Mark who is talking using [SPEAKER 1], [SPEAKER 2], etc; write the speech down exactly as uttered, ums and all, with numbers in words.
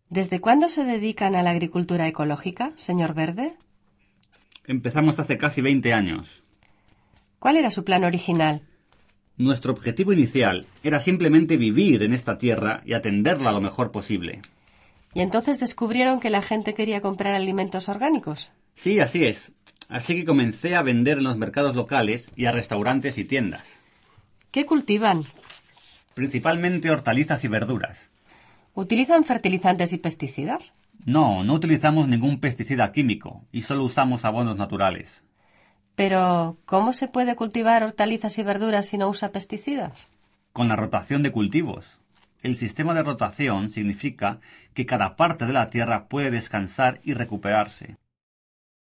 [SPEAKER 1] ¿Desde cuándo se dedican a la agricultura ecológica, señor Verde?
[SPEAKER 2] Empezamos hace casi veinte años.
[SPEAKER 1] ¿Cuál era su plan original?
[SPEAKER 2] Nuestro objetivo inicial era simplemente vivir en esta tierra y atenderla lo mejor posible.
[SPEAKER 1] ¿Y entonces descubrieron que la gente quería comprar alimentos orgánicos?
[SPEAKER 2] Sí, así es. Así que comencé a vender en los mercados locales y a restaurantes y tiendas.
[SPEAKER 1] ¿Qué cultivan?
[SPEAKER 2] Principalmente hortalizas y verduras.
[SPEAKER 1] ¿Utilizan fertilizantes y pesticidas?
[SPEAKER 2] No, no utilizamos ningún pesticida químico y solo usamos abonos naturales.
[SPEAKER 1] Pero, ¿cómo se puede cultivar hortalizas y verduras si no usa pesticidas?
[SPEAKER 2] Con la rotación de cultivos. El sistema de rotación significa que cada parte de la tierra puede descansar y recuperarse.